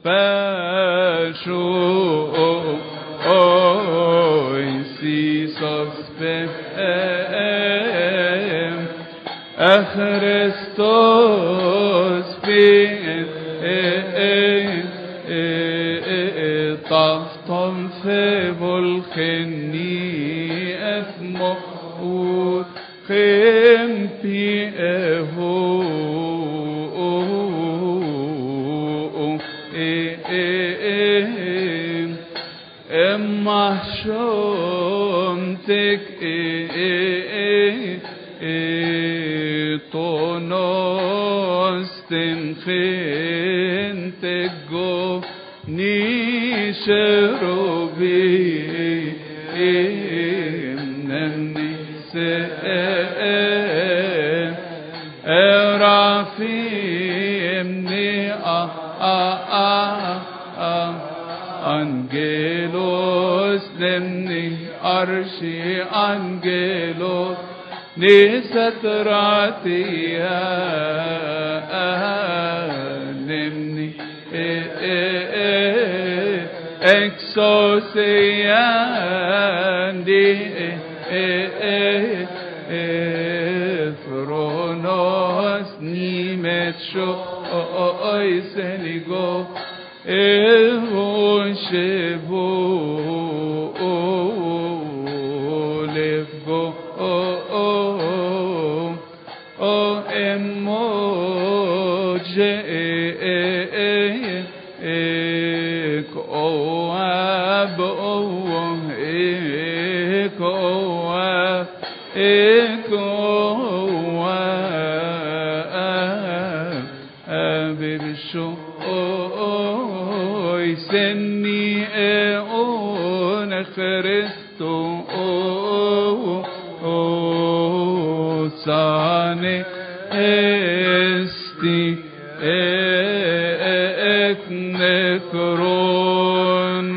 Pashu Iisus Bem Christos Bem طفتم في بالخني أثمه خم في اما شمتك طنستن خنتك جو نشربي منني رافيمني أنجيلوس لمني أرشي أنجيلوس نستراتي لمني exosiandi thronos nimetcho oisenigo evonshevo levgo o emoje سني اون خريستو ساني استي اكنكرون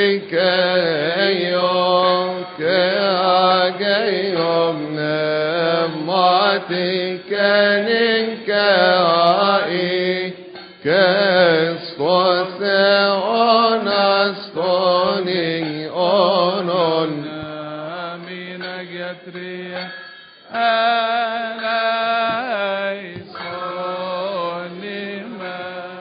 Sevetrike yo ke agayom ne Atikanin kai Keskose onastoning onon Amina Gatria Alaisonima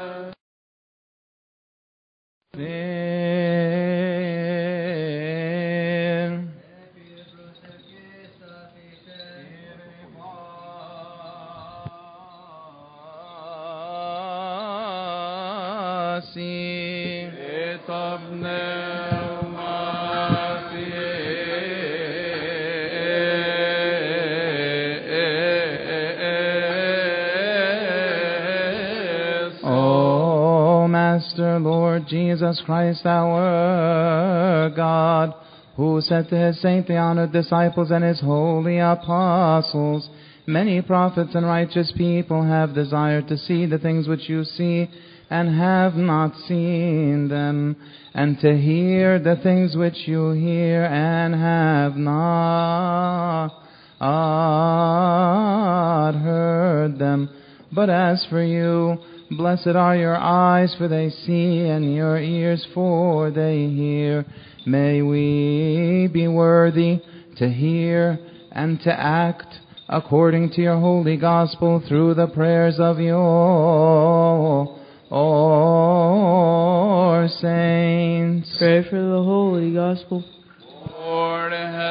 O Master, Lord Jesus Christ, our God, who said to his saintly honored disciples and his holy apostles, many prophets and righteous people have desired to see the things which you see, and have not seen them, and to hear the things which you hear, and have not heard them. But as for you, blessed are your eyes, for they see, and your ears, for they hear. May we be worthy to hear and to act according to your holy gospel through the prayers of your saints. Pray for the holy gospel. Lord,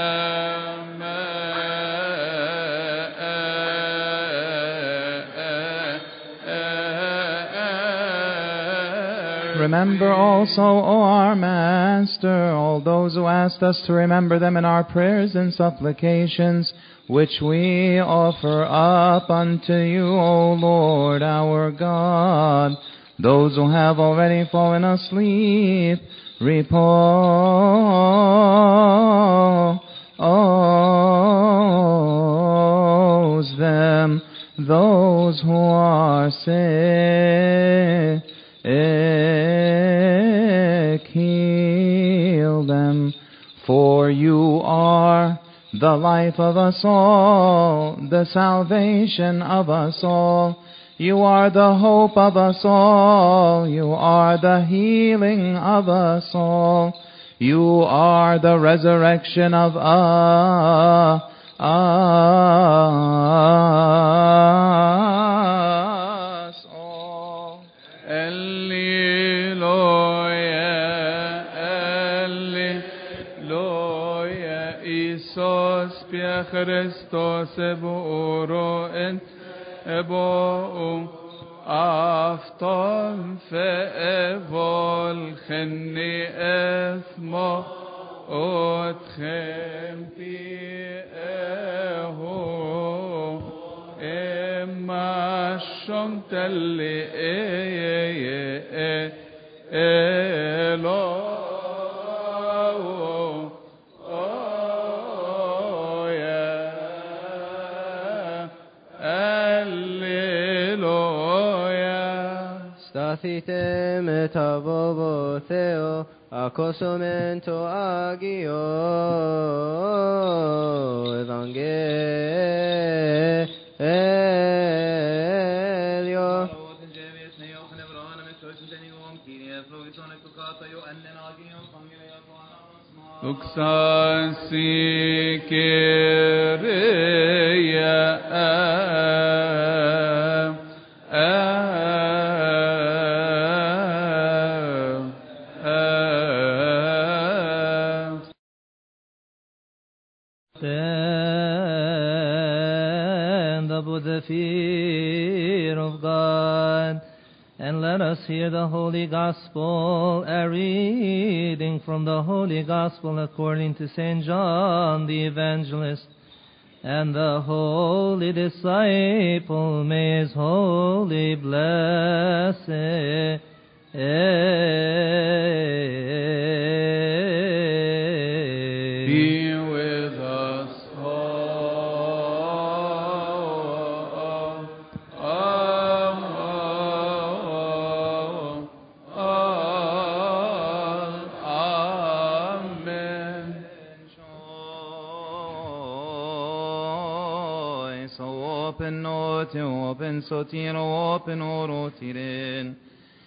Remember also, O our Master, all those who asked us to remember them in our prayers and supplications, which we offer up unto you, O Lord our God. Those who have already fallen asleep, repose them. Those who are sick, heal them. For you are the life of us all, the salvation of us all. You are the hope of us all. You are the healing of us all. You are the resurrection of us all. Alleluia, Isos Pia Christos Ebo en Ebo Afton fe Evol Cheni Ethmo Otchem Pi Eho Emma Shomteli Elo Stathite metavovo theo acosomento agio evangelio. Uxasi Kyria Stand up with the fear of God, and let us hear the Holy Gospel, a reading from the Holy Gospel according to St. John the Evangelist. And the holy disciple may his holy blessed be with us all. Amen. open note, open sotiro, open orotiren.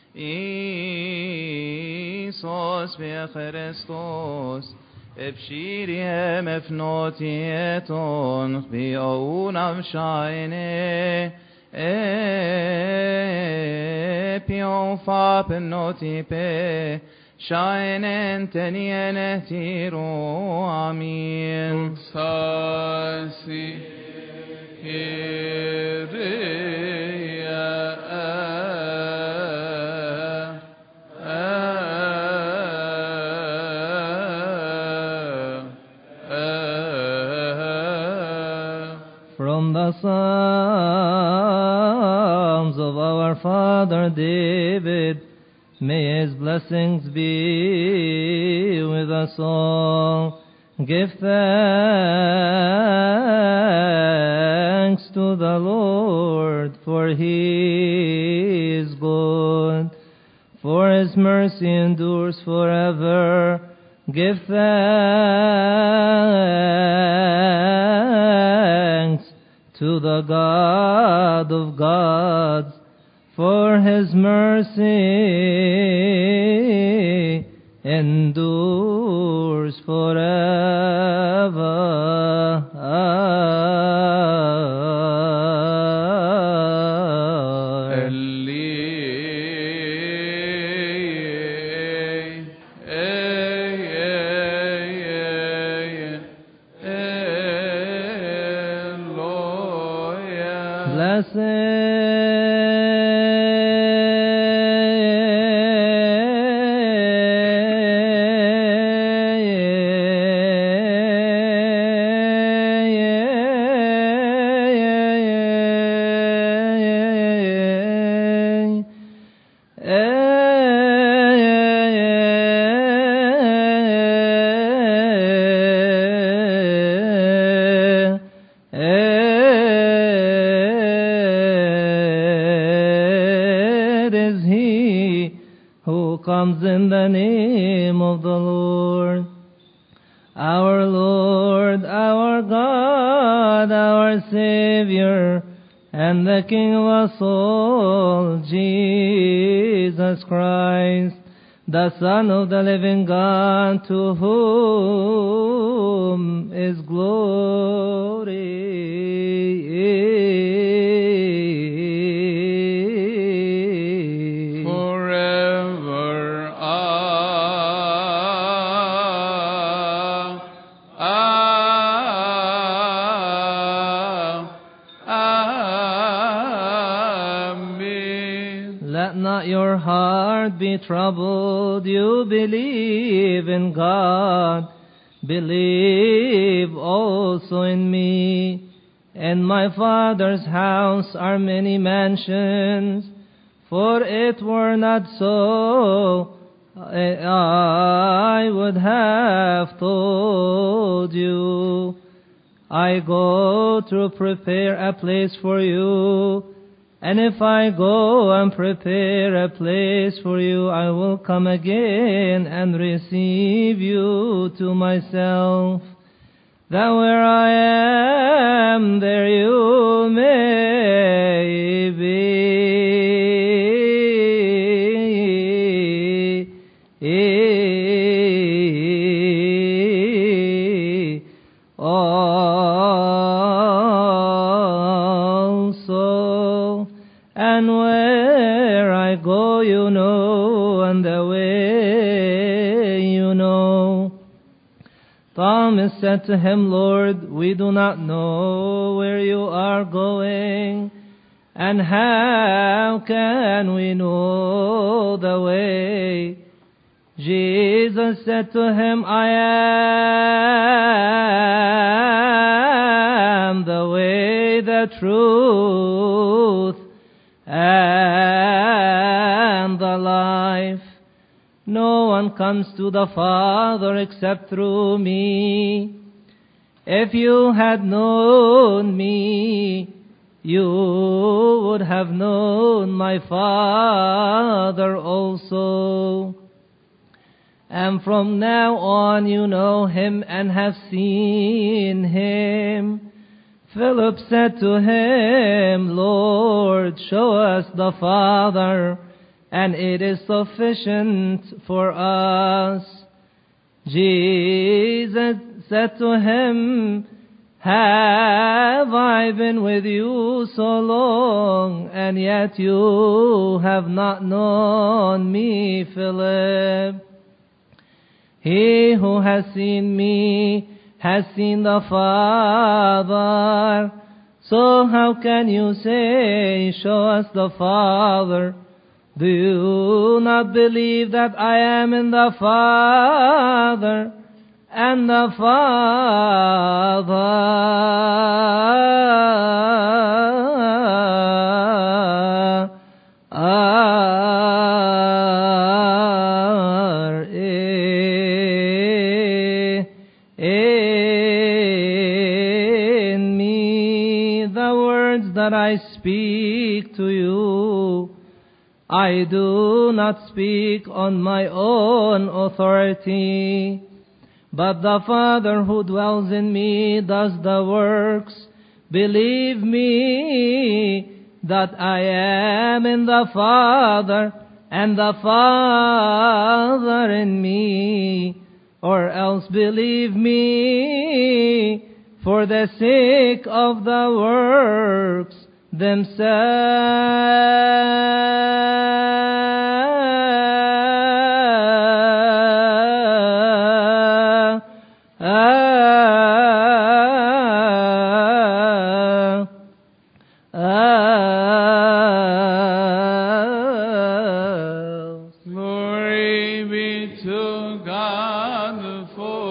Isos Christos, Epshiriem efnotieton, Biounam shaine, Epion fapenotipe, shainen tenien tiro, Amin. Sasi From the Psalms of our father David, may his blessings be with us all. Give thanks to the Lord, for he is good, for his mercy endures forever. Give thanks to the God of gods, for his mercy endures forever. Comes in the name of the Lord. Our Lord, our God, our Savior, and the King of us all, Jesus Christ, the Son of the living God, to whom is glory your heart be troubled. You believe in God, believe also in me. In my Father's house are many mansions. For it were not so, I would have told you. I go to prepare a place for you. And if I go and prepare a place for you, I will come again and receive you to myself, that where I am, there you may be. And where I go, you know, and the way you know. Thomas said to him, Lord, we do not know where you are going, and how can we know the way? Jesus said to him, I am the way, the truth, and the life. No one comes to the Father except through me. If you had known me, you would have known my Father also. And from now on you know him and have seen him. Philip said to him, Lord, show us the Father, and it is sufficient for us. Jesus said to him, have I been with you so long, and yet you have not known me, Philip? He who has seen me has seen the Father. So how can you say, show us the Father? Do you not believe that I am in the Father, and the Father are in me? The words that I speak to you, I do not speak on my own authority, but the Father who dwells in me does the works. Believe me that I am in the Father, and the Father in me, or else believe me for the sake of the works themselves. Glory be to God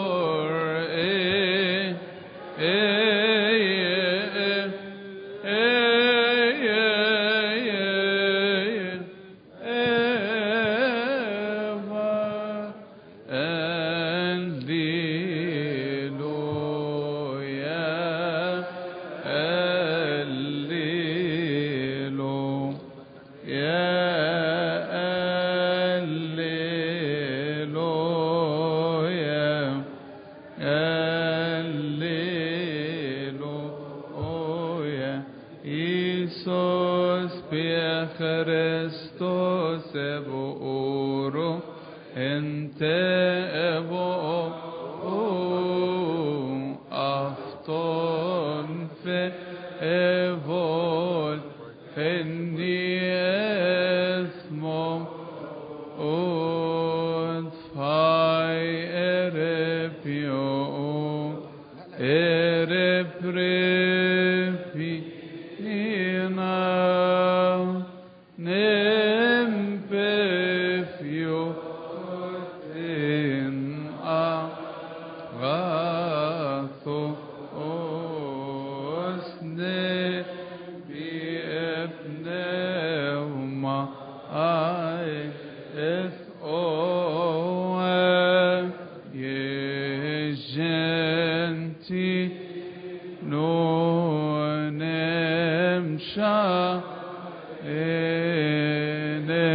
forever and Alleluia, Alleluia. Iisus pe Christos evo oro ente evo afton fe evol fenniesmo und fai erepio ereprepina nempefio in agatho osne pneuma ai es oe genti nonem sha ene.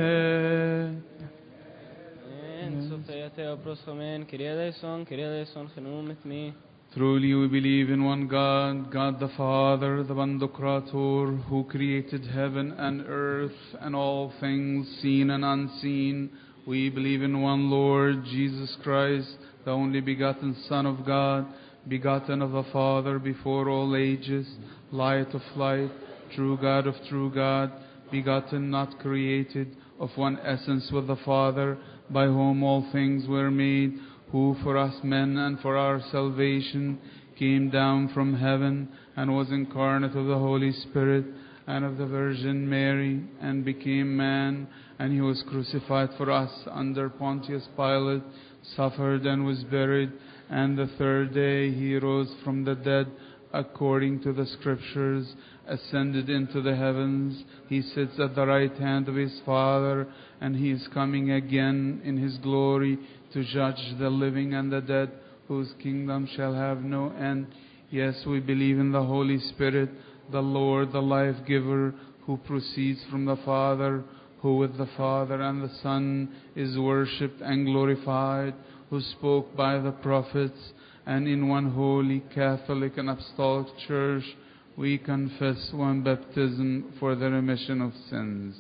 Truly we believe in one God, God the Father, the Bandokrator, who created heaven and earth and all things seen and unseen. We believe in one Lord, Jesus Christ, the only begotten Son of God, begotten of the Father before all ages, light of light, true God of true God, begotten, not created, of one essence with the Father, by whom all things were made, who for us men and for our salvation came down from heaven and was incarnate of the Holy Spirit and of the Virgin Mary and became man, and he was crucified for us under Pontius Pilate, suffered and was buried, and the third day he rose from the dead according to the Scriptures, ascended into the heavens. He sits at the right hand of his Father, and he is coming again in his glory to judge the living and the dead, whose kingdom shall have no end. Yes, we believe in the Holy Spirit, the Lord, the life-giver, who proceeds from the Father, who with the Father and the Son is worshipped and glorified, who spoke by the prophets, and in one holy Catholic and Apostolic Church we confess one baptism for the remission of sins.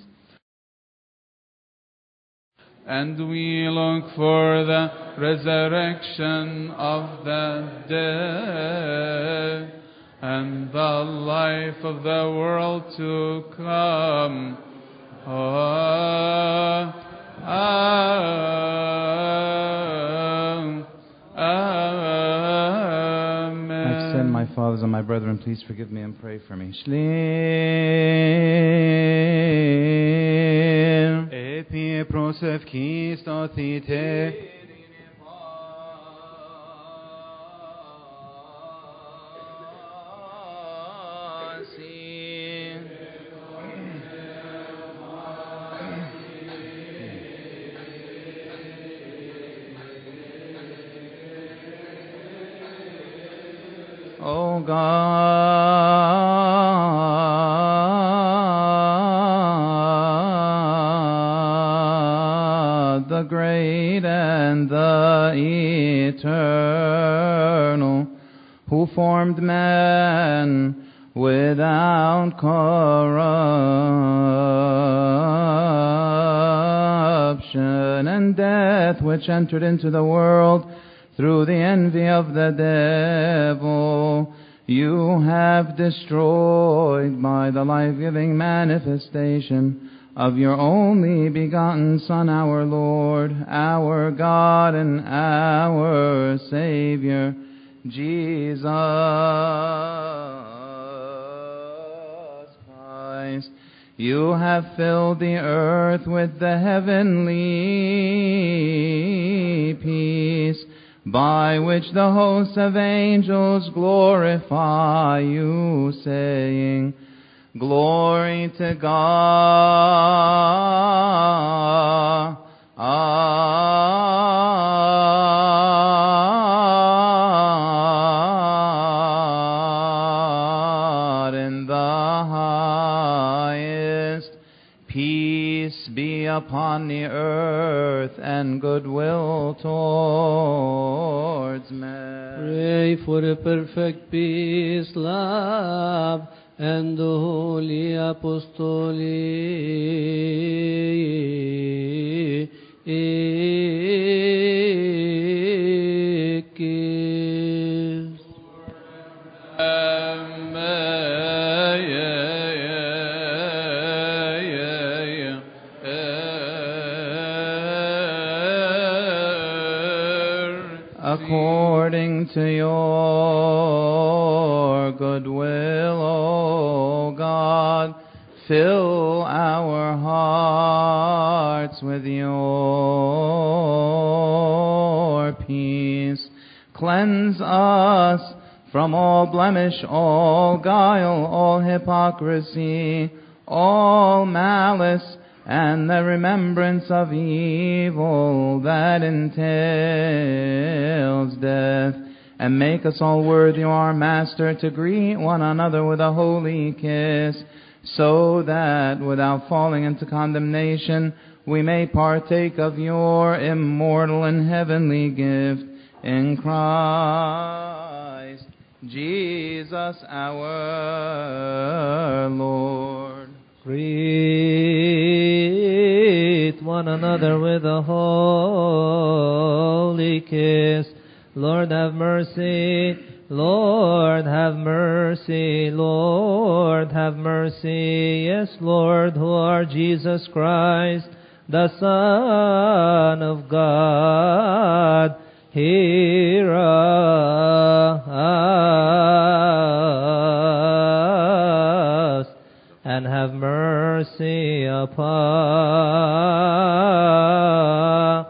And we look for the resurrection of the dead and the life of the world to come. Amen. I've sinned, my fathers and my brethren, please forgive me and pray for me. Shlim. Epi prosevkis tatite. O God, the great and the eternal, who formed man without corruption, and death which entered into the world through the envy of the devil, you have destroyed by the life-giving manifestation of your only begotten Son, our Lord, our God, and our Savior, Jesus Christ. You have filled the earth with the heavenly peace, by which the hosts of angels glorify you, saying, Glory to God in the highest. Peace be upon the earth and goodwill towards men. Pray for a perfect peace, love, and the holy apostolic gifts. According to your goodwill, O God, fill our hearts with your peace. Cleanse us from all blemish, all guile, all hypocrisy, all malice, and the remembrance of evil that entails death, and make us all worthy, O our Master, to greet one another with a holy kiss, so that, without falling into condemnation, we may partake of your immortal and heavenly gift in Christ Jesus our Lord. Greet one another with a holy kiss. Lord have mercy, Lord have mercy, Lord have mercy. Yes, Lord, who art Jesus Christ, the Son of God, hear us and have mercy upon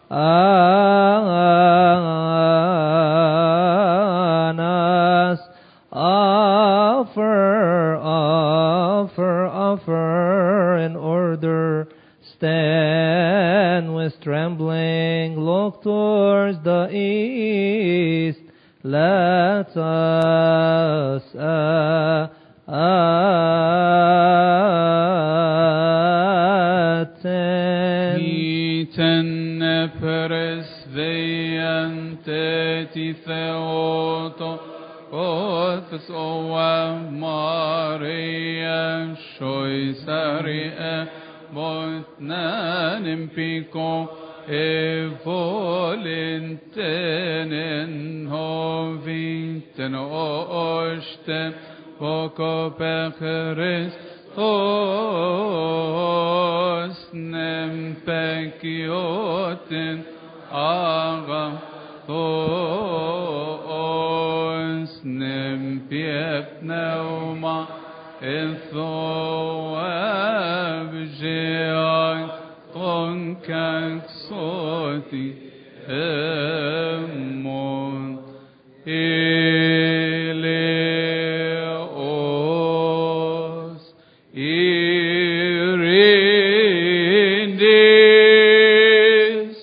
us. Offer in order. Stand with trembling. Look towards the east. Let us attend. Iten peres veante ti theoto, Othus oa Maria, Shoisaria, Moitnan impico, Evolintenen hoviten osten, Voco pecheris, Osnem pekiotin, Aga, Osnem piepneuma, Ethoabjean, Tonkaxoti, Emon, Eleos, Irindis,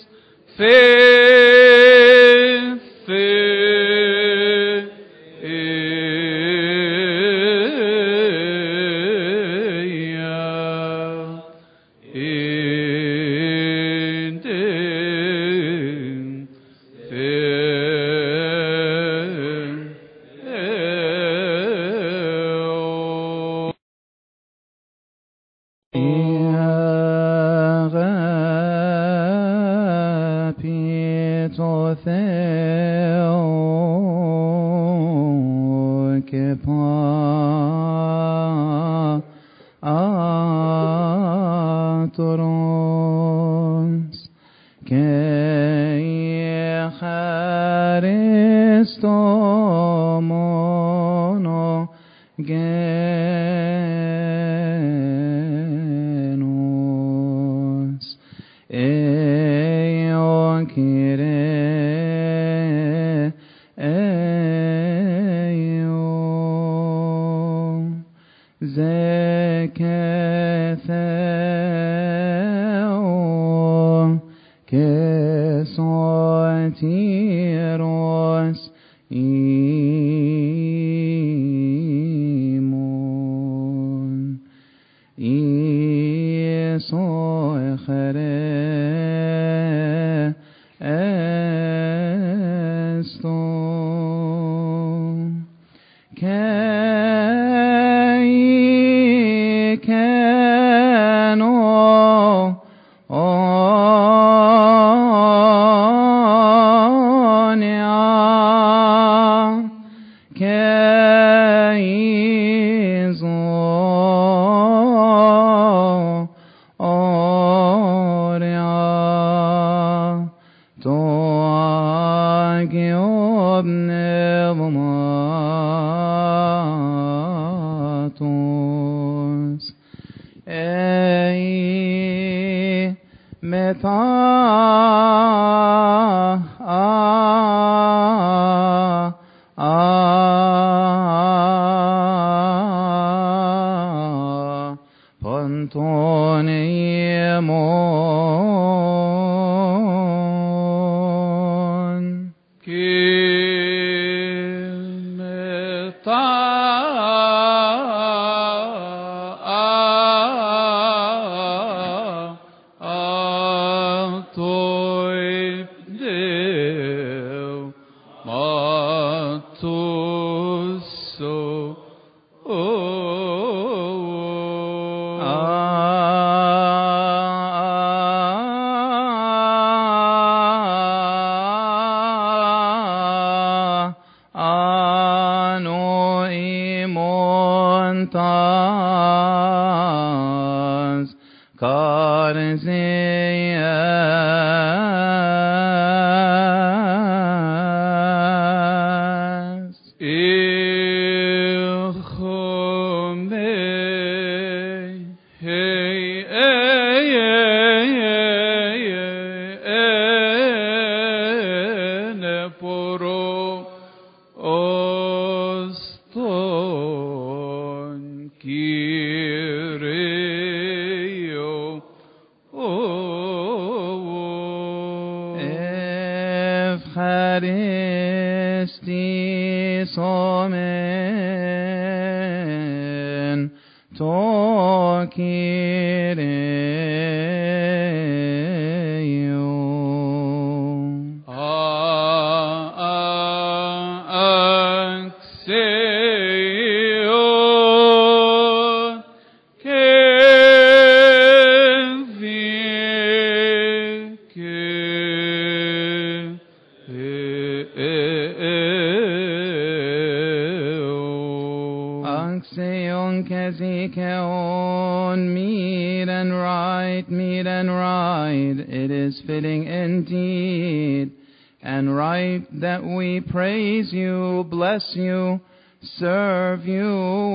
Seon Kezikeon, meet and right, meet and right. It is fitting indeed and right that we praise you, bless you, serve you,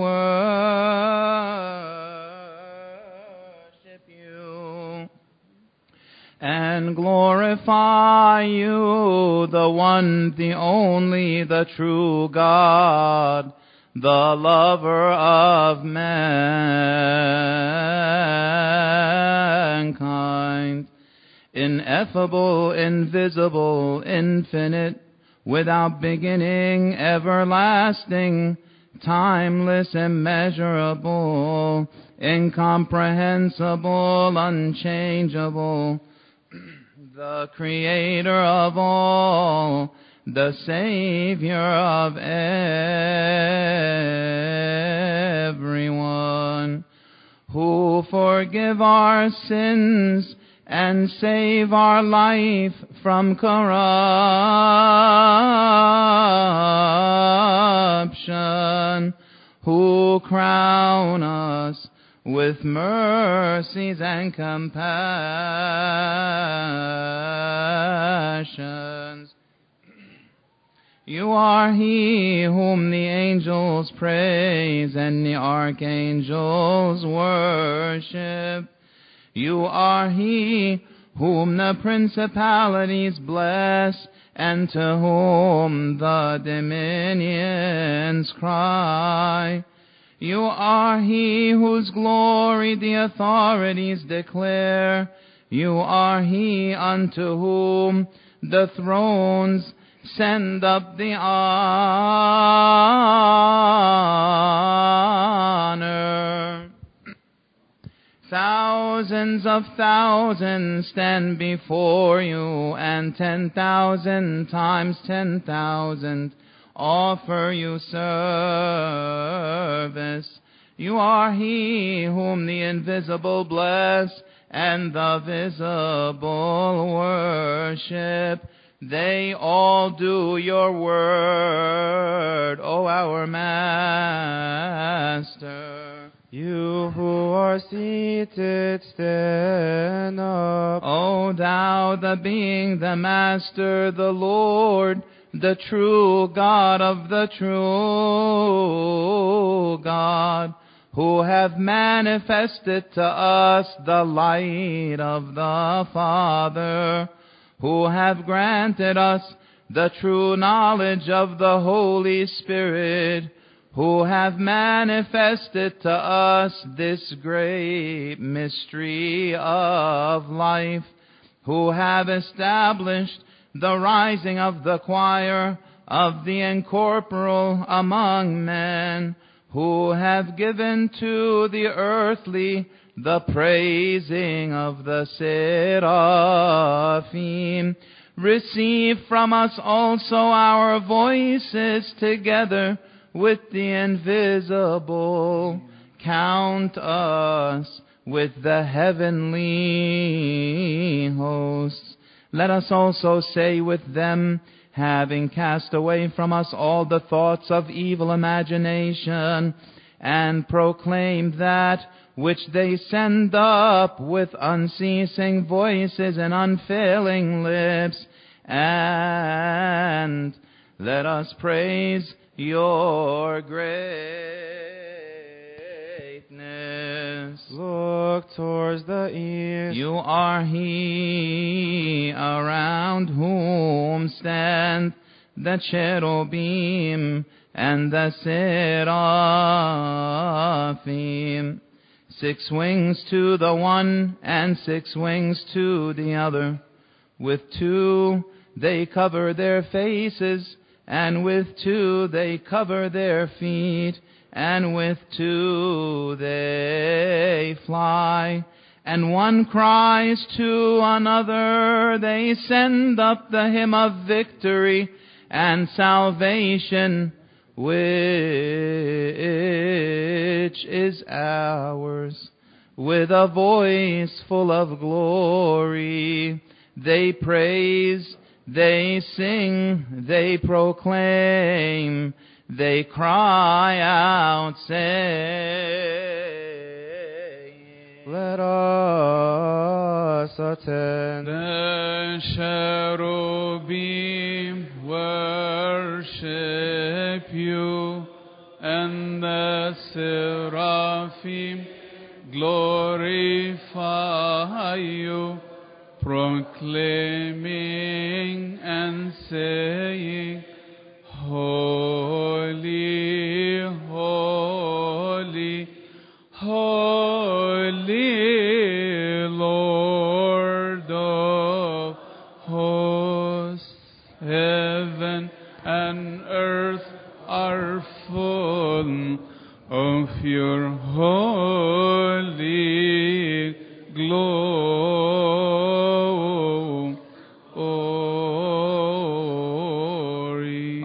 worship you, and glorify you, the one, the only, the true God, the lover of mankind, ineffable, invisible, infinite, without beginning, everlasting, timeless, immeasurable, incomprehensible, unchangeable, the Creator of all, the Savior of everyone, who forgive our sins and save our life from corruption, who crown us with mercies and compassions. You are He whom the angels praise and the archangels worship. You are He whom the principalities bless and to whom the dominions cry. You are He whose glory the authorities declare. You are He unto whom the thrones send up the honor. Thousands of thousands stand before you, and 10,000 times 10,000 offer you service. You are He whom the invisible bless and the visible worship. They all do your word, O our Master. You who are seated, stand up. O thou, the being, the Master, the Lord, the true God of the true God, who have manifested to us the light of the Father, who have granted us the true knowledge of the Holy Spirit, who have manifested to us this great mystery of life, who have established the rising of the choir of the incorporeal among men, who have given to the earthly the praising of the seraphim. Receive from us also our voices together with the invisible. Count us with the heavenly hosts. Let us also say with them, having cast away from us all the thoughts of evil imagination, and proclaim that which they send up with unceasing voices and unfailing lips, and let us praise your greatness. Look towards the east. You are He around whom stand the cherubim and the seraphim. 6 wings to the one and 6 wings to the other. With 2 they cover their faces, and with 2 they cover their feet, and with 2 they fly. And one cries to another, they send up the hymn of victory and salvation, which is ours. With a voice full of glory, they praise, they sing, they proclaim, they cry out, saying, Let us attend. The cherubim worship you, and the seraphim glorify you, proclaiming and saying, Holy, holy, holy, Lord of hosts. Heaven and earth are full of your holy glory.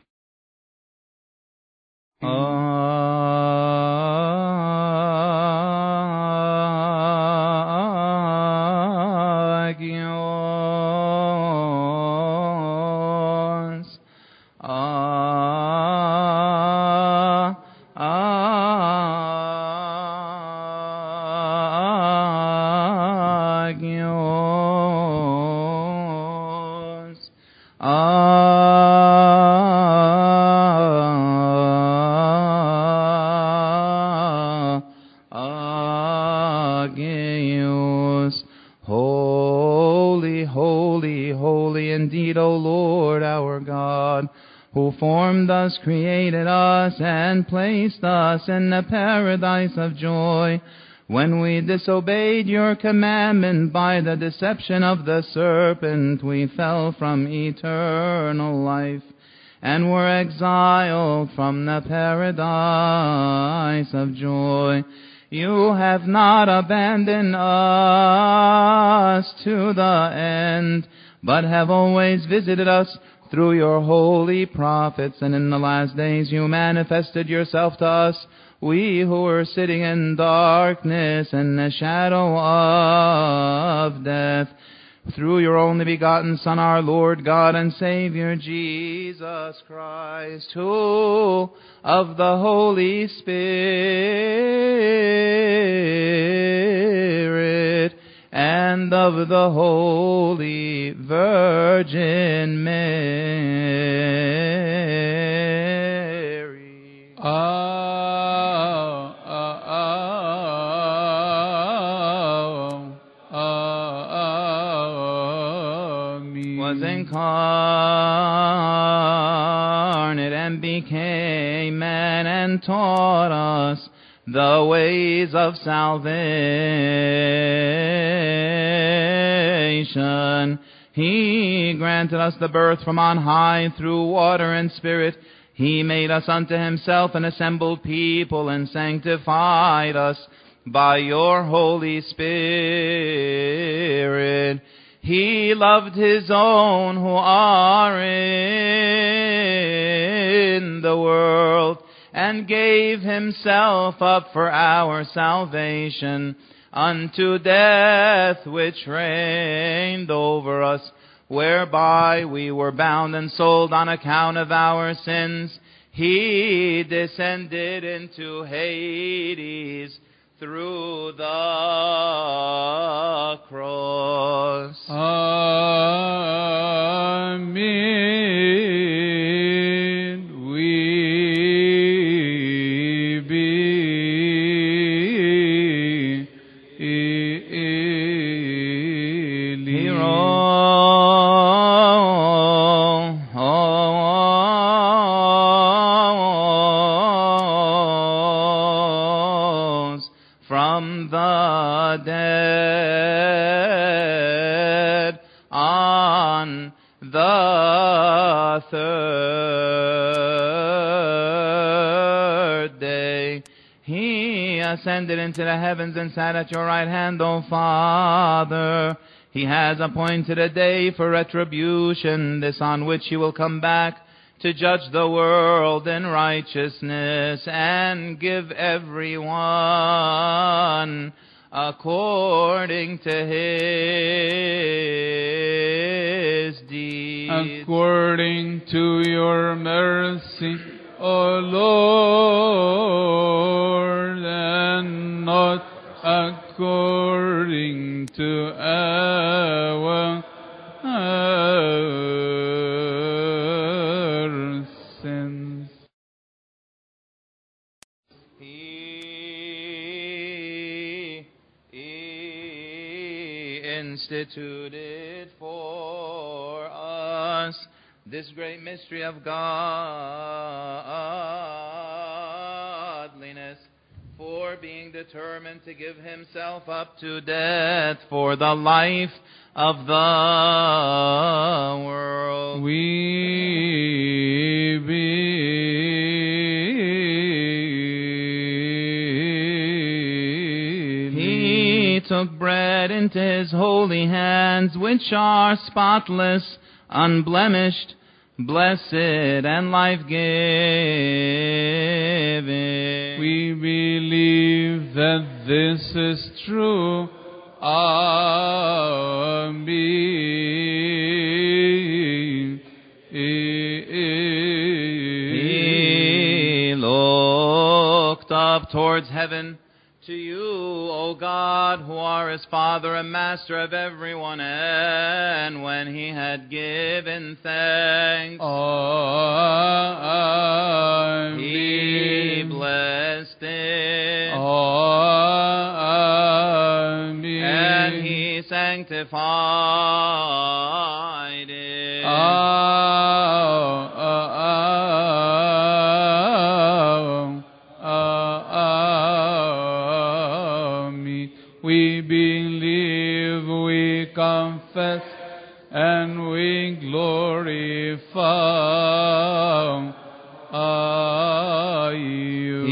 Agios. Holy, holy, holy indeed, O Lord our God, who formed us, created us, and placed us in the paradise of joy. When we disobeyed your commandment by the deception of the serpent, we fell from eternal life and were exiled from the paradise of joy. You have not abandoned us to the end, but have always visited us through your holy prophets, and in the last days you manifested yourself to us, we who were sitting in darkness and the shadow of death, through your only begotten Son, our Lord God and Savior, Jesus Christ, who of the Holy Spirit and of the Holy Virgin Mary, was incarnate and became man and taught us the ways of salvation. He granted us the birth from on high through water and spirit. He made us unto himself an assembled people and sanctified us by your Holy Spirit. He loved his own who are in the world and gave himself up for our salvation unto death, which reigned over us, whereby we were bound and sold on account of our sins. He descended into Hades through the cross. Amen. We believe. Hero. From the dead on the third day. He ascended into the heavens and sat at your right hand, O Father. He has appointed a day for retribution, this on which he will come back to judge the world in righteousness and give everyone according to his deeds. According to your mercy, O Lord, and not according to our sins. He instituted for us this great mystery of godliness, for being determined to give himself up to death for the life of the world. We believe. He took bread into his holy hands, which are spotless, unblemished, blessed, and life-giving. We believe that this is true. Amen. He looked up towards heaven. To you, O God, who are his Father and Master of everyone, and when he had given thanks, Amen. he blessed it, Amen. and he sanctified it. We believe, we confess, and we glorify you.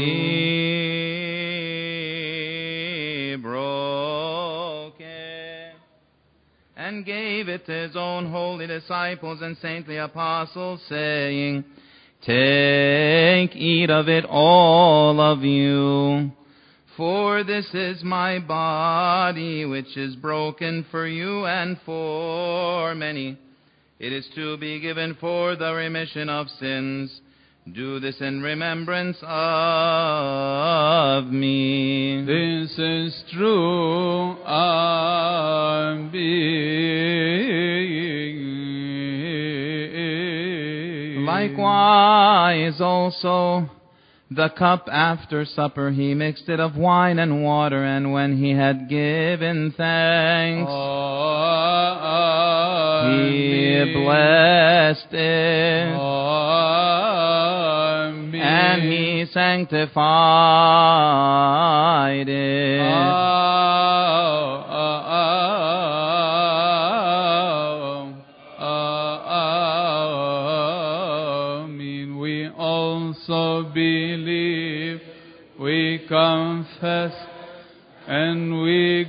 He broke it and gave it to his own holy disciples and saintly apostles, saying, Take, eat of it, all of you. For this is my body, which is broken for you and for many. It is to be given for the remission of sins. Do this in remembrance of me. This is true. Amen. Likewise also, the cup after supper, he mixed it of wine and water, and when he had given thanks, he blessed it, and he sanctified it. We also believe, we confess, and we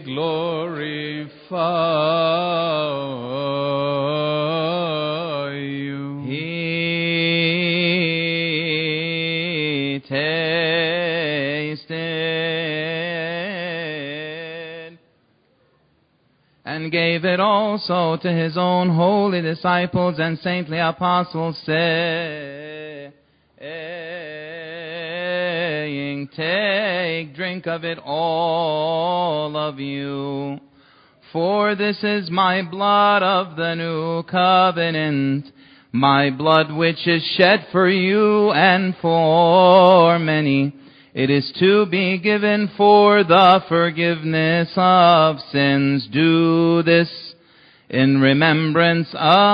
glorify you. He tasted and gave it also to his own holy disciples and saintly apostles, saying, Take, drink of it, all of you. For this is my blood of the new covenant, my blood which is shed for you and for many. It is to be given for the forgiveness of sins. Do this in remembrance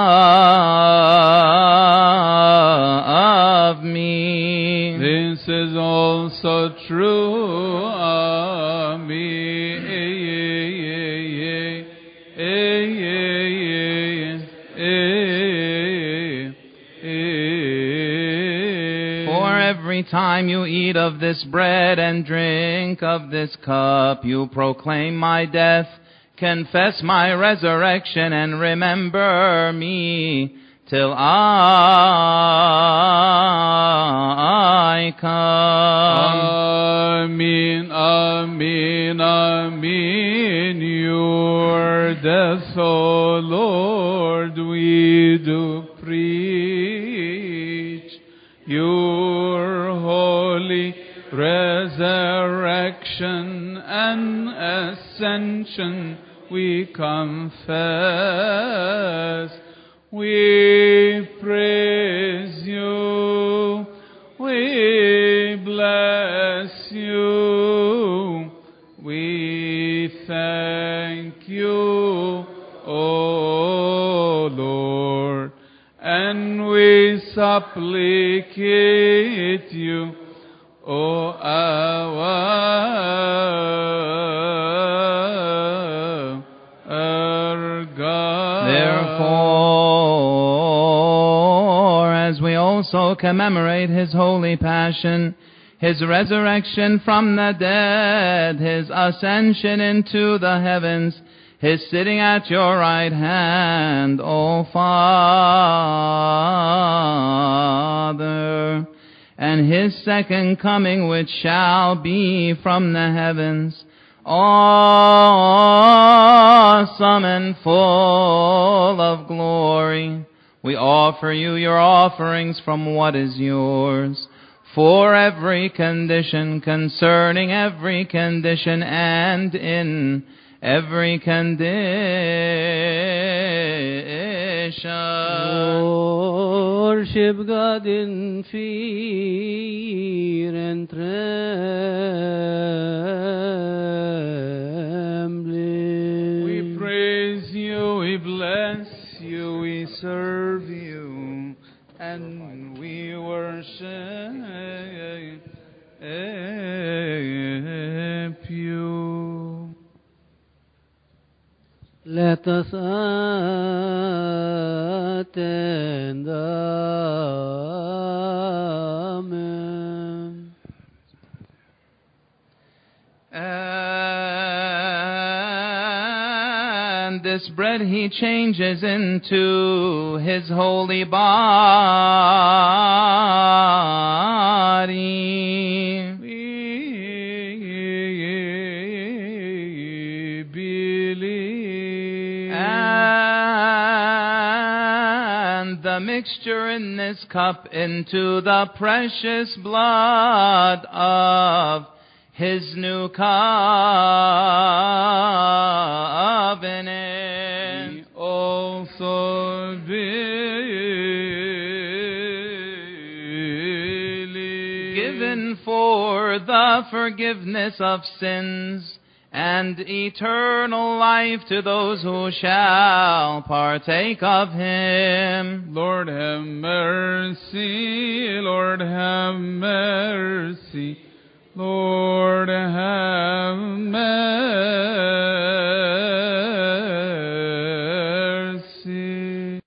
of me. This is also true. For every time you eat of this bread and drink of this cup, you proclaim my death, confess my resurrection, and remember me till I come. Amen, amen, amen. Your death, O Lord, we do preach. Your holy resurrection and ascension we confess. We praise you, we bless you, we thank you, O Lord, and we supplicate you, O our God. Therefore, as we also commemorate his holy passion, his resurrection from the dead, his ascension into the heavens, his sitting at your right hand, O Father, and his second coming, which shall be from the heavens, awesome and full of glory, we offer you your offerings from what is yours, for every condition, concerning every condition, and in every condition. Worship God in fear and trembling. We praise you, we bless you, we serve you, and we worship you. Let us attend. Amen. And this bread he changes into his holy body. We believe. And the mixture in this cup into the precious blood of his new covenant. We also believe. Given for the forgiveness of sins and eternal life to those who shall partake of him. Lord have mercy, Lord have mercy, Lord have mercy.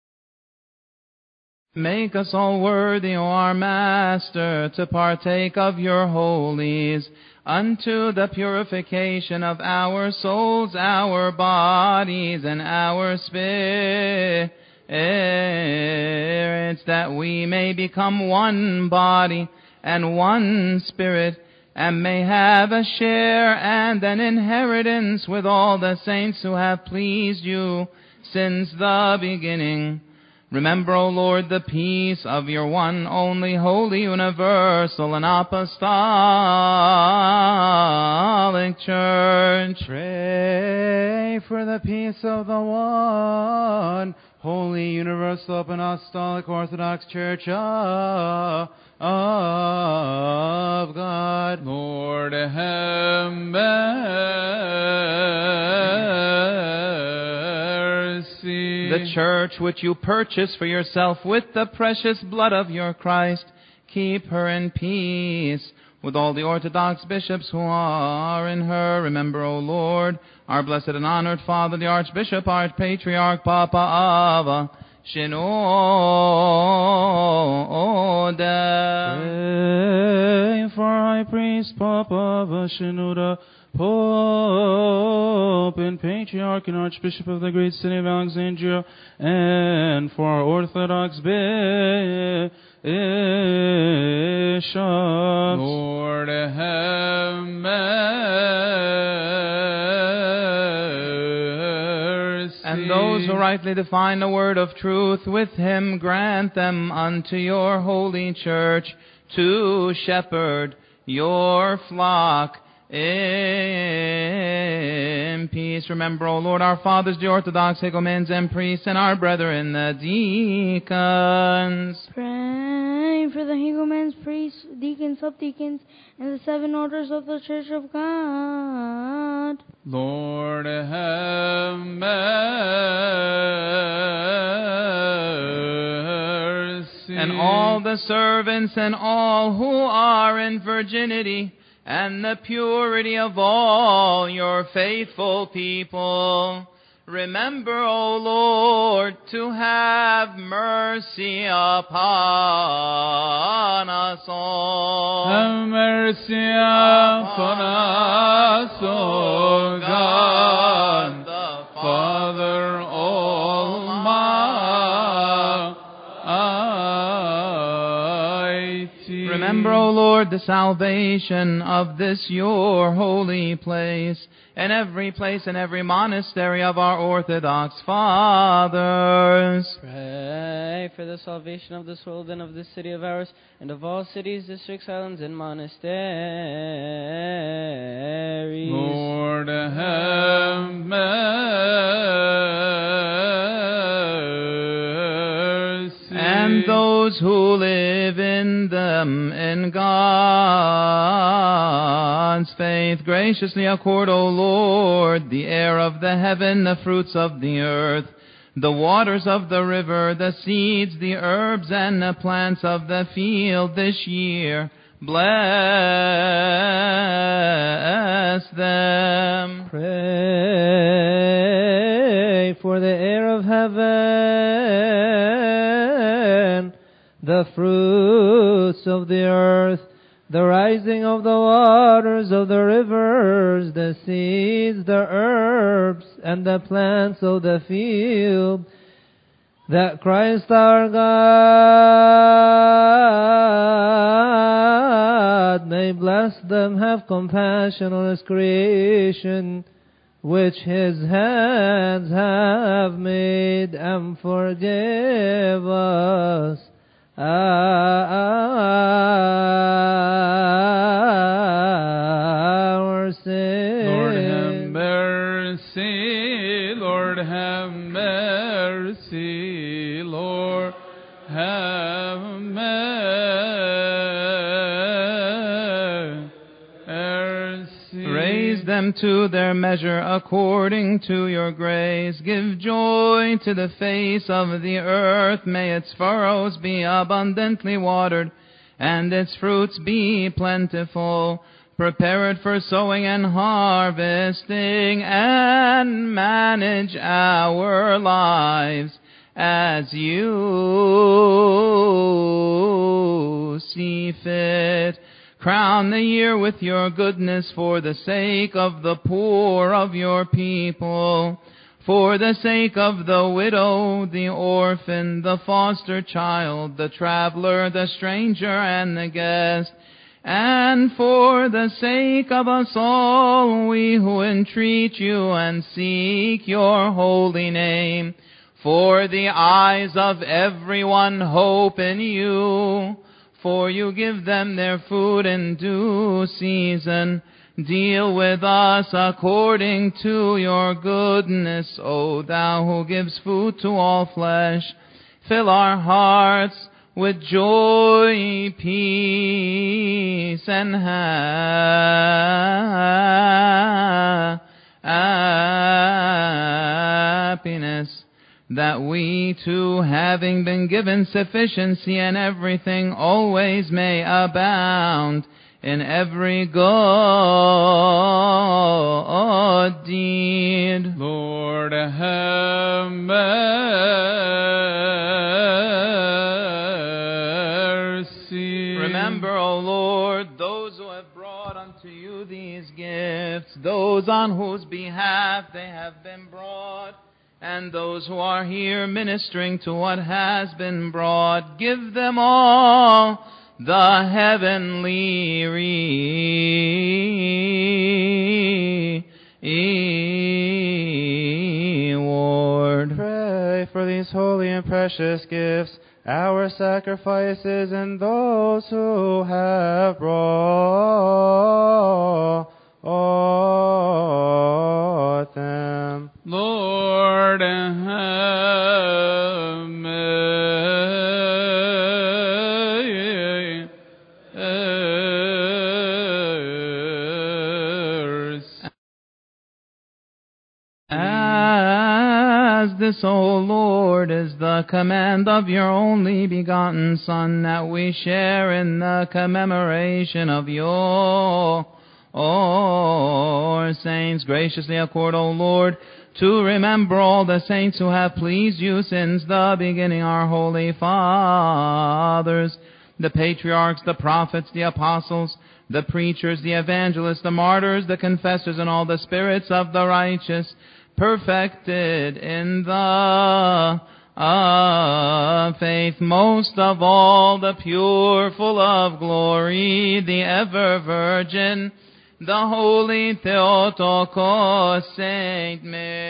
Make us all worthy, O our Master, to partake of your holies, unto the purification of our souls, our bodies, and our spirits, that we may become one body and one spirit, and may have a share and an inheritance with all the saints who have pleased you since the beginning. Remember, O Lord, the peace of your one, only, holy, universal, and apostolic church. Pray for the peace of the one, holy, universal, apostolic, orthodox church of God. Lord have mercy. The church which you purchased for yourself with the precious blood of your Christ, keep her in peace with all the Orthodox bishops who are in her. Remember, O Lord, our blessed and honored Father, the Archbishop, Archpatriarch, Papa of Shinoda. Pray for High Priest Papa of Shinoda, Pope and Patriarch and Archbishop of the great city of Alexandria, and for our Orthodox bishops. Lord have mercy. And And those who rightly define the word of truth, with him grant them unto your holy church to shepherd your flock in peace. Remember, O Lord, our fathers, the Orthodox egomens and priests, and our brethren, the deacons. Pray for the egomens, priests, deacons, subdeacons, and the 7 orders of the Church of God. Lord, have mercy. And all the servants and all who are in virginity, and the purity of all your faithful people. Remember, O Lord, to have mercy upon us all. Have mercy upon us, O God, the Father Almighty. Remember, O Lord, the salvation of this your holy place, and every place and every monastery of our Orthodox fathers. Pray for the salvation of this world and of this city of ours, and of all cities, districts, islands, and monasteries. Lord, have mercy. And those who live in them in God's faith, graciously accord, O Lord, the air of the heaven, the fruits of the earth, the waters of the river, the seeds, the herbs, and the plants of the field this year. Bless them. Pray for the air of heaven, the fruits of the earth, the rising of the waters of the rivers, the seeds, the herbs, and the plants of the field, that Christ our God may bless them, have compassion on His creation, which His hands have made, and forgive us our sins. Lord, have mercy. Lord, have mercy. Lord, have mercy. Raise them to their measure according to your grace. Give joy to the face of the earth. May its furrows be abundantly watered, and its fruits be plentiful. Prepare it for sowing and harvesting, and manage our lives as you see fit. Crown the year with your goodness for the sake of the poor of your people, for the sake of the widow, the orphan, the foster child, the traveler, the stranger, and the guest, and for the sake of us all, we who entreat you and seek your holy name. For the eyes of everyone hope in you, for you give them their food in due season. Deal with us according to your goodness, O thou who gives food to all flesh. Fill our hearts with joy, peace, and happiness, that we too, having been given sufficiency in everything, always may abound in every good deed. Lord, have mercy. Remember, O Lord, those who have brought unto you these gifts, those on whose behalf they have been brought, and those who are here ministering to what has been brought. Give them all the heavenly reward. offer these holy and precious gifts, our sacrifices, and those who have brought them. Lord, have mercy. As this, O Lord, is the command of your only begotten Son, that we share in the commemoration of your saints, graciously accord, O Lord, to remember all the saints who have pleased you since the beginning, our holy fathers, the patriarchs, the prophets, the apostles, the preachers, the evangelists, the martyrs, the confessors, and all the spirits of the righteous, perfected in the faith, most of all the pure, full of glory, the ever Virgin, the holy Theotokos, Saint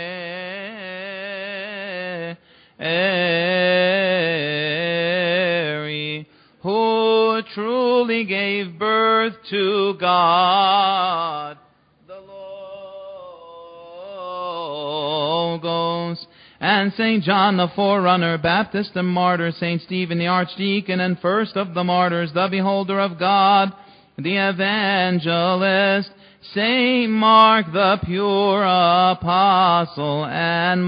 Mary, who truly gave birth to God, the Logos, and Saint John the forerunner, Baptist and martyr, Saint Stephen the archdeacon and first of the martyrs, the beholder of God, the evangelist, Saint Mark the pure apostle and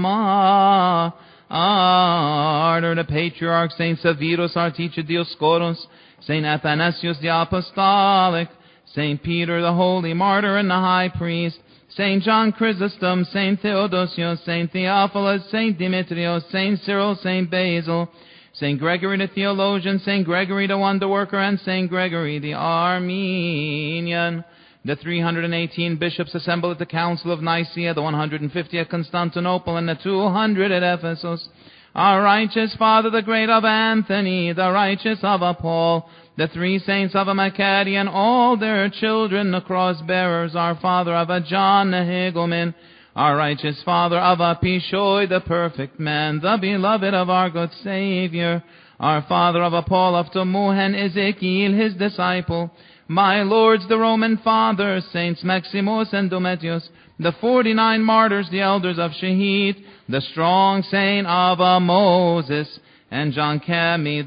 martyr, the patriarch, Saint Severus our teacher, Dioscoros, Saint Athanasius the apostolic, Saint Peter the holy martyr and the high priest, Saint John Chrysostom, Saint Theodosius, Saint Theophilus, Saint Demetrius, Saint Cyril, Saint Basil, Saint Gregory the theologian, Saint Gregory the wonder worker, and Saint Gregory the Armenian, the 318 bishops assembled at the Council of Nicaea, the 150 at Constantinople, and the 200 at Ephesus, our righteous Father, the great of Anthony, the righteous of Paul, the three saints of Maccabi, and all their children, the cross-bearers, our Father of John the Hegumen, our righteous Father of Apishoi, the perfect man, the beloved of our good Savior, our Father of Paul of Tomuhen, Ezekiel, his disciple, my lords, the Roman fathers, Saints Maximus and Domitius, the 49 martyrs, the elders of Shahid, the strong saint of Moses, and John Cami,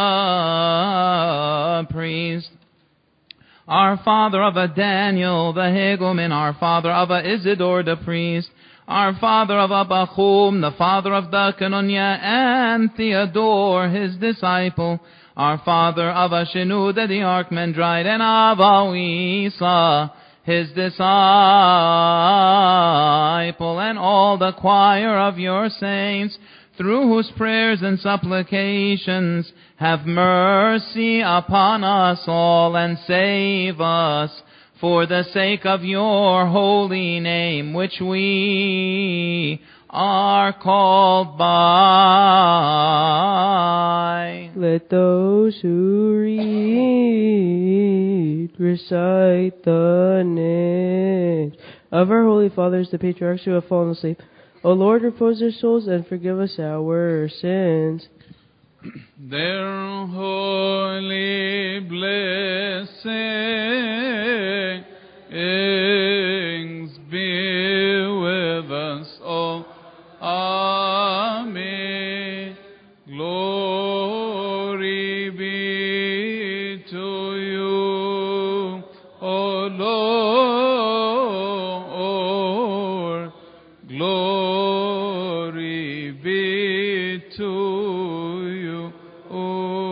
the priest, our Father of Daniel, the Hegumen, our Father of Isidore, the priest, our Father of Bachum, the Father of the Canonia, and Theodore, his disciple, our Father of Shenuda, the Archimandrite, and of Awisa, his disciple, and all the choir of your saints, through whose prayers and supplications have mercy upon us all and save us for the sake of your holy name, which we are called by. Let those who read recite the names of our holy fathers, the patriarchs who have fallen asleep. O Lord, repose their souls and forgive us our sins. Their holy blessings be with us all. Amen. Glory be to you, O Lord. Glory be to you, O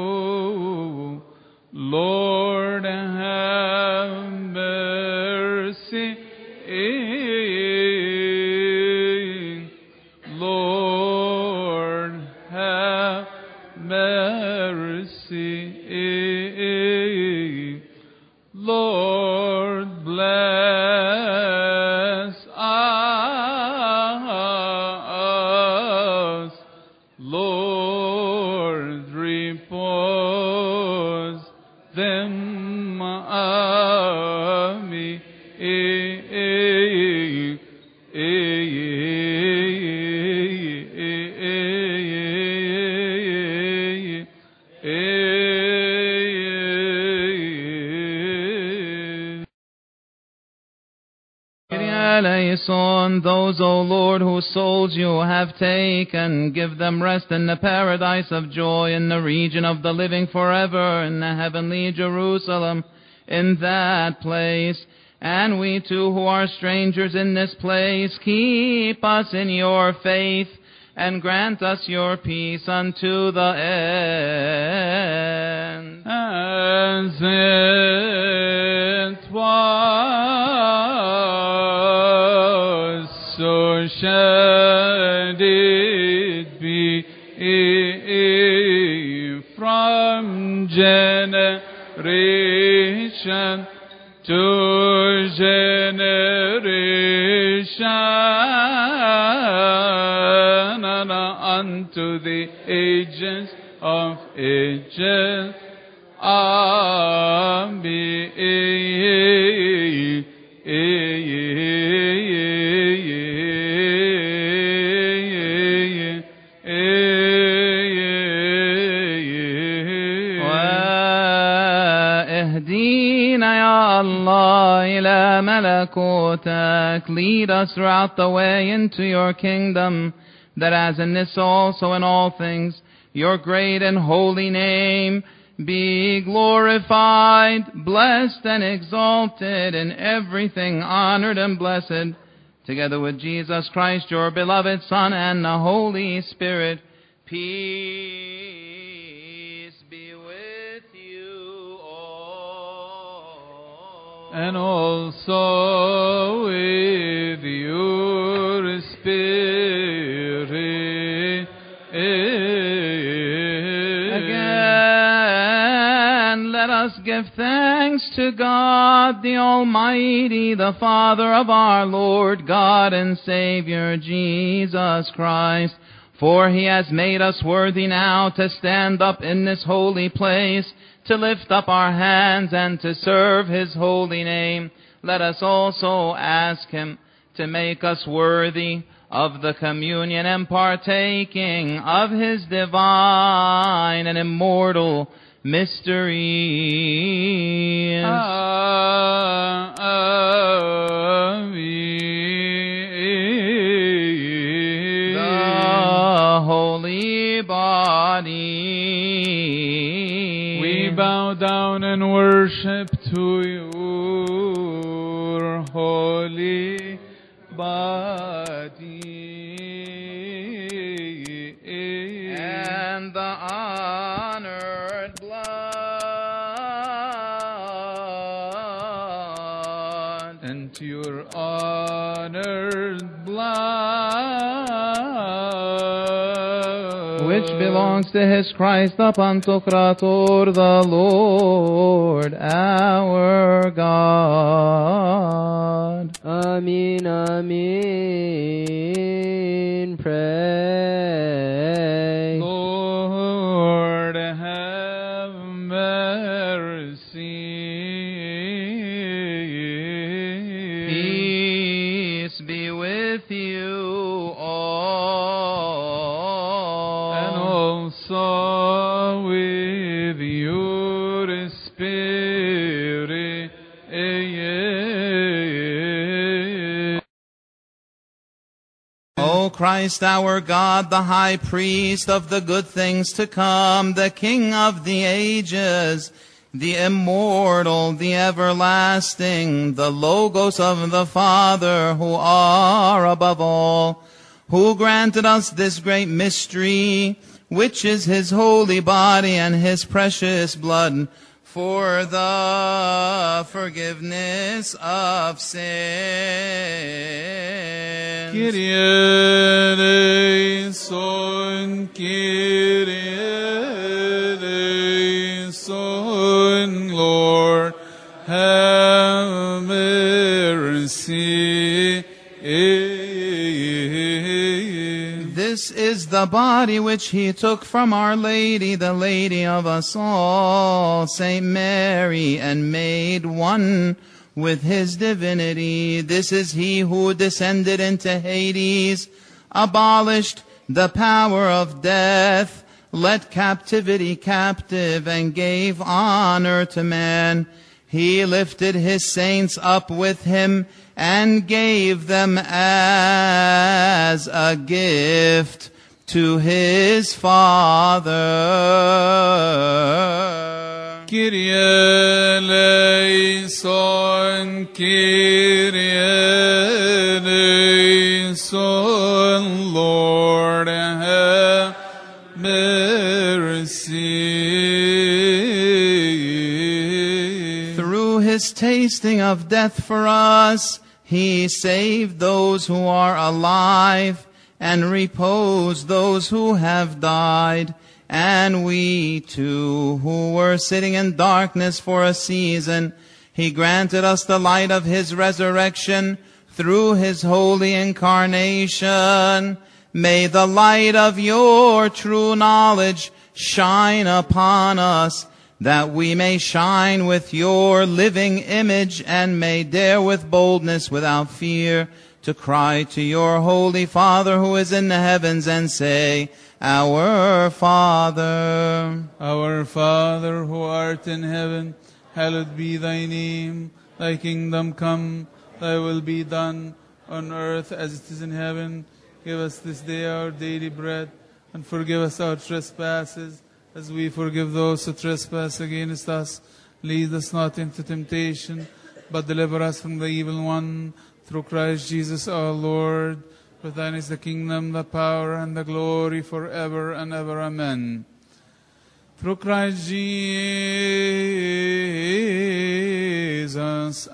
Lord. Have mercy. Lord, have mercy. Lord, bless us. Lord, repose them of me. eleison. Those, O Lord, whose souls you have taken, give them rest in the paradise of joy, in the region of the living forever, in the heavenly Jerusalem, in that place. And we too, who are strangers in this place, keep us in your faith, and grant us your peace unto the end. As it was, so shall it be from generation to generation, and unto the ages of ages. واهدينا يا الله إلى ملكوتك. Lead us throughout the way into your kingdom, that as in this also in all things your great and holy name be glorified, blessed and exalted, in everything honored and blessed, together with Jesus Christ, your beloved Son, and the Holy Spirit. Peace be with you all. And also with your spirit. Again, let us give thanks to God, the Almighty, the Father of our Lord God and Savior, Jesus Christ. For he has made us worthy now to stand up in this holy place, to lift up our hands and to serve his holy name. Let us also ask him to make us worthy of the communion and partaking of his divine and immortal mysteries. The holy body. We bow down and worship to your holy body. And the honored blood. And to your honored blood, which belongs to his Christ, the Pantocrator, the Lord our God. Amen, amen. Pray. Lord, have mercy. Peace be with you all. And also with your spirit. O Christ our God, the high priest of the good things to come, the King of the ages, the immortal, the everlasting, the Logos of the Father, who are above all, who granted us this great mystery, which is his holy body and his precious blood, for the forgiveness of sins. Kyrie eleison, Kyrie eleison, Lord, have mercy. This is the body which he took from Our Lady, the Lady of us all, Saint Mary, and made one with his divinity. This is he who descended into Hades, abolished the power of death, led captivity captive, and gave honor to man. He lifted his saints up with him and gave them as a gift to his Father. Kyrie eleison, Kyrie eleison, Lord, have mercy. Through his tasting of death for us, he saved those who are alive and reposed those who have died. And we too, who were sitting in darkness for a season, he granted us the light of his resurrection through his holy incarnation. May the light of your true knowledge shine upon us, that we may shine with your living image and may dare with boldness, without fear, to cry to your holy Father who is in the heavens and say, Our Father. Our Father who art in heaven, hallowed be thy name. Thy kingdom come, thy will be done on earth as it is in heaven. Give us this day our daily bread, and forgive us our trespasses, as we forgive those who trespass against us. Lead us not into temptation, but deliver us from the evil one. Through Christ Jesus our Lord. For thine is the kingdom, the power, and the glory forever and ever. Amen. Through Christ Jesus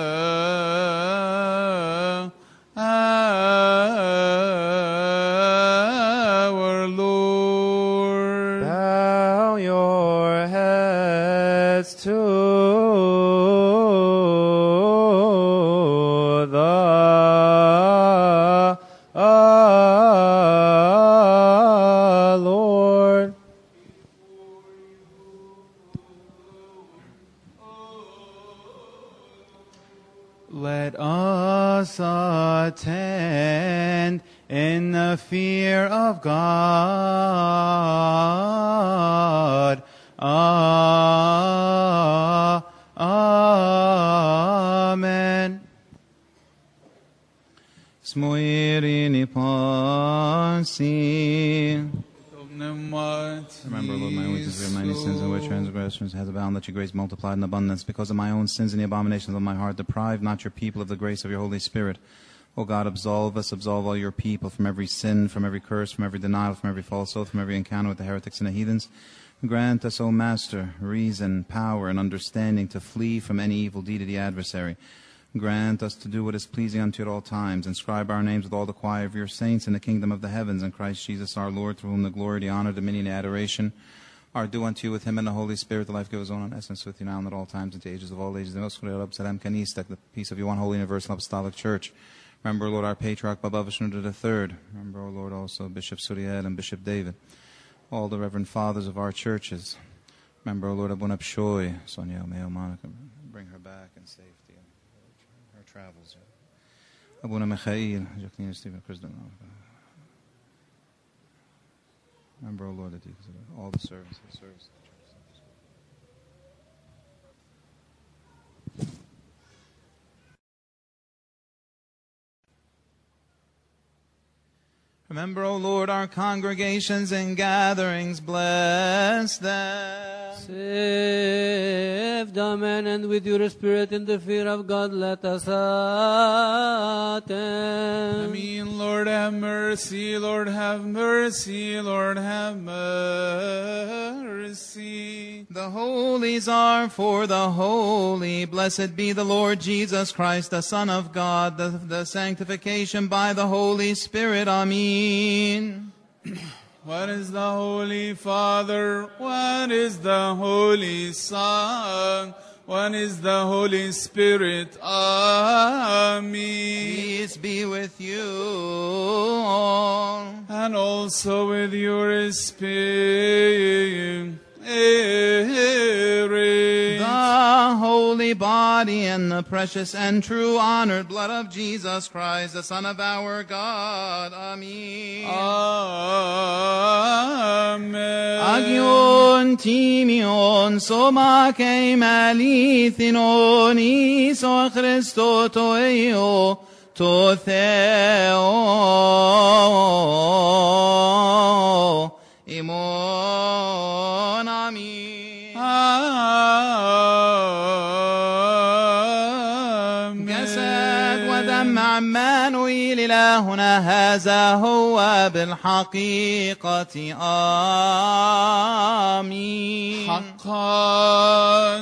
our Lord. Bow your heads to the Lord. Let us attend in the fear of God. Amen. Smoirini pasi. Remember, Lord, my weaknesses, my many sins and which transgressions has abound. Let your grace multiplied in abundance. Because of my own sins and the abominations of my heart, deprive not your people of the grace of your Holy Spirit. O God, absolve us, absolve all your people from every sin, from every curse, from every denial, from every false oath, from every encounter with the heretics and the heathens. Grant us, O Master, reason, power, and understanding to flee from any evil deed of the adversary. Grant us to do what is pleasing unto you at all times. Inscribe our names with all the choir of your saints in the kingdom of the heavens, and Christ Jesus our Lord, through whom the glory, the honor, dominion, and adoration are due unto you with him and the Holy Spirit, the life gives own essence with you now and at all times and to ages of all ages. The peace of your one holy universal apostolic church. Remember, Lord, our Patriarch Baba Vishnuddha III. Remember, O Lord, also Bishop Suriel and Bishop David. All the reverend fathers of our churches. Remember, O Lord, Abuna Pshoy, Sonia Omeo Monica. Bring her back in safety. Her travels. Abuna Michael, Jacqueline Stephen Christopher. Remember, O Lord, that you consider all the service of the church. Remember, O Lord, our congregations and gatherings. Bless them. Save them, and with your spirit in the fear of God, let us attend. Amen. Lord, have mercy. Lord, have mercy. Lord, have mercy. The holies are for the holy. Blessed be the Lord Jesus Christ, the Son of God, the sanctification by the Holy Spirit. Amen. What is the Holy Father? What is the Holy Son? What is the Holy Spirit? Amen. Peace be with you all. And also with your spirit. The the holy body and the precious and true honored blood of Jesus Christ, the Son of our God. Amen. Amen. Agion timion soma ke malithinon iso Christo toeo to theo imon. Amen. Amen. جسد ودم عمانويل إلهنا هذا هو بالحقيقة. آمين. حقا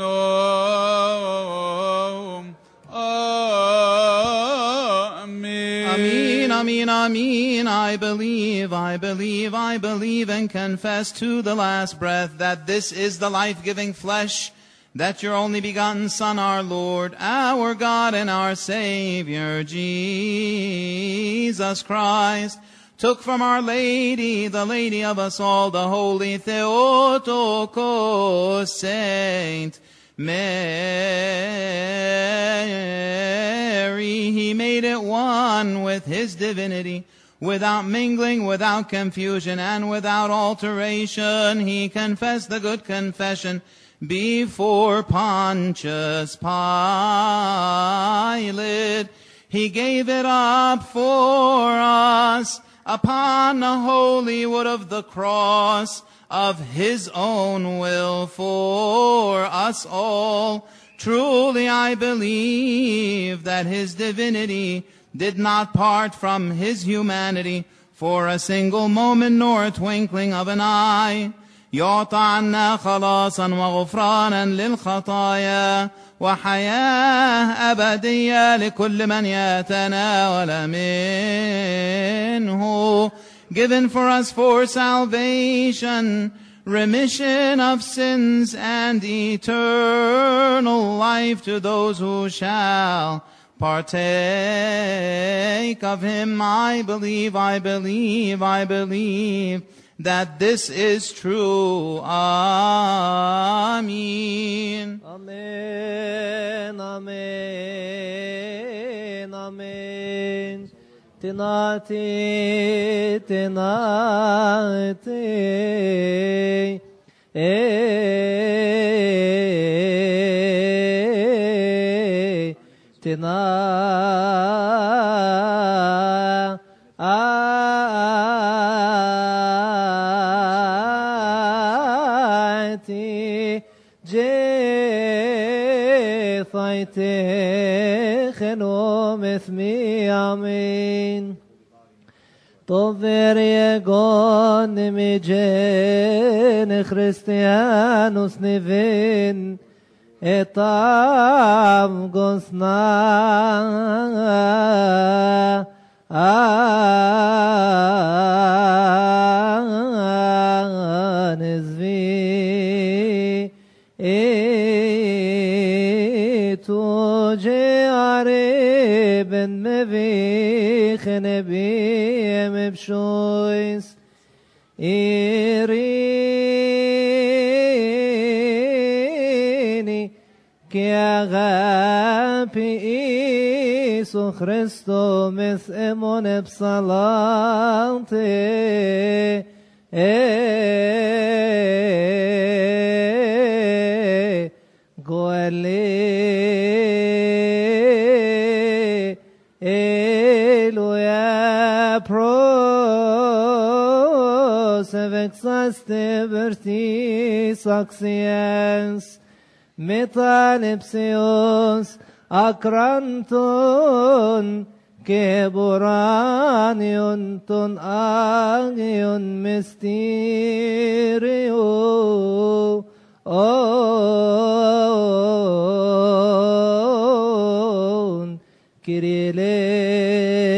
Amen, amen, amen. I believe and confess to the last breath that this is the life-giving flesh, that your only begotten Son, our Lord, our God and our Savior, Jesus Christ, took from Our Lady, the Lady of us all, the Holy Theotokos, Saint Mary. He made it one with His divinity, without mingling, without confusion, and without alteration. He confessed the good confession before Pontius Pilate. He gave it up for us upon the holy wood of the cross, of His own will for us all. Truly I believe that His divinity did not part from His humanity for a single moment nor a twinkling of an eye. يعطى عنا خلاصا وغفرانا للخطايا وحياة أبدية لكل من يتناول منه. Given for us for salvation, remission of sins, and eternal life to those who shall partake of Him. I believe that this is true. Amen. Amen, amen, amen. Tenate, tenate, tenate, jethaite, chenom ethmi, amen. Tover yegon mijen Christianus nevin etav gosna anezvi tuje are ben mevi khenebi mebshois irini ki agapi Isu Christo mes emon epsalante goele Eloia pros vexaste vertis axiens metanepseos akranton keboranion ton agion mysterio on Kyrie